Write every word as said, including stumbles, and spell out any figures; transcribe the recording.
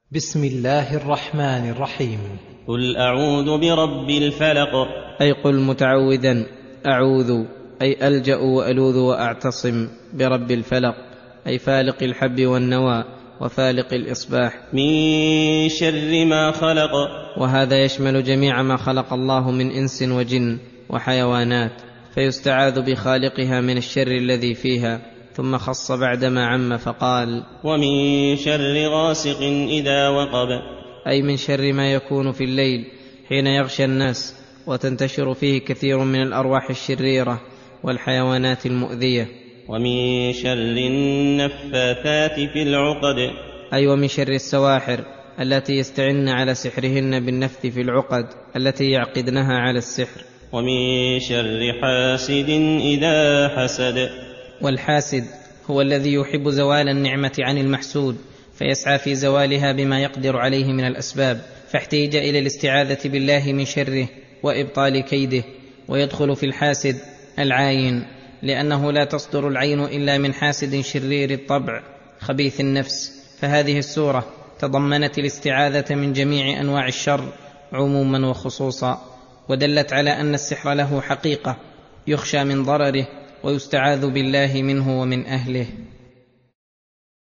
بسم الله الرحمن الرحيم. قل أعوذ برب الفلق. أي قل متعوذا أعوذ، أي ألجأ وألوذ وأعتصم برب الفلق، أي فالق الحب والنوى وفالق الإصباح، من شر ما خلق. وهذا يشمل جميع ما خلق الله من إنس وجن وحيوانات، فيستعاذ بخالقها من الشر الذي فيها، ثم خص بعدما عم فقال: ومن شر غاسق إذا وقب. أي من شر ما يكون في الليل حين يغشى الناس وتنتشر فيه كثير من الأرواح الشريرة والحيوانات المؤذية. ومن شر النفاثات في العقد. أي ومن شر السواحر التي يستعن على سحرهن بالنفث في العقد التي يعقدنها على السحر. ومن شر حاسد إذا حسد. والحاسد هو الذي يحب زوال النعمة عن المحسود، فيسعى في زوالها بما يقدر عليه من الأسباب، فاحتيج إلى الاستعاذة بالله من شره وإبطال كيده. ويدخل في الحاسد العاين، لأنه لا تصدر العين إلا من حاسد شرير الطبع خبيث النفس. فهذه السورة تضمنت الاستعاذة من جميع أنواع الشر عموما وخصوصا، ودلت على أن السحر له حقيقة يخشى من ضرره ويستعاذ بالله منه ومن أهله.